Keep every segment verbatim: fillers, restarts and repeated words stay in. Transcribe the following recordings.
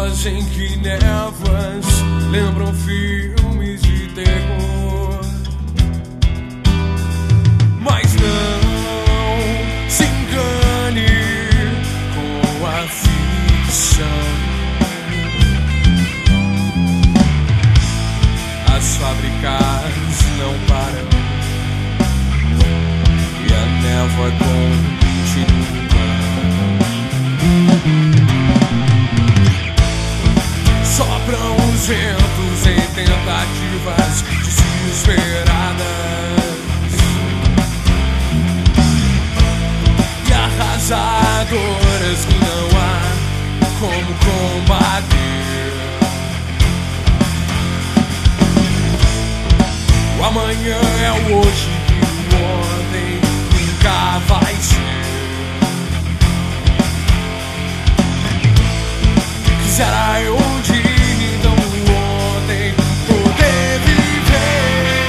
Telas em que névoas lembram filmes de terror. Mas não se engane com a ficção. As fábricas não param e a névoa continua. Sopram os ventos em tentativas desesperadas e arrasadoras que não há como combater. O amanhã é o hoje e o ontem nunca vai ser. Quisera eu um dia então no ontem poder viver.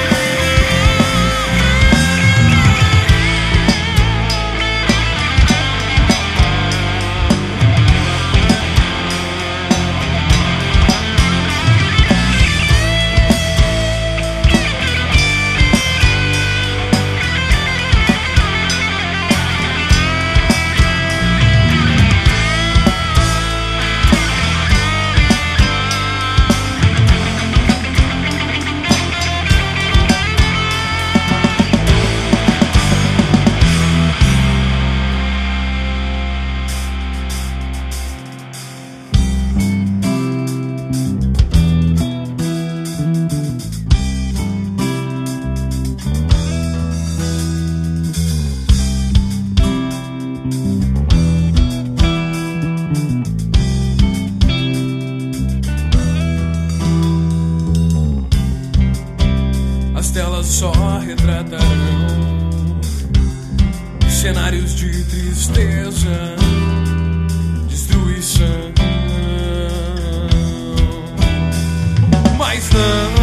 As telas só retratarão cenários de tristeza, destruição. Mas não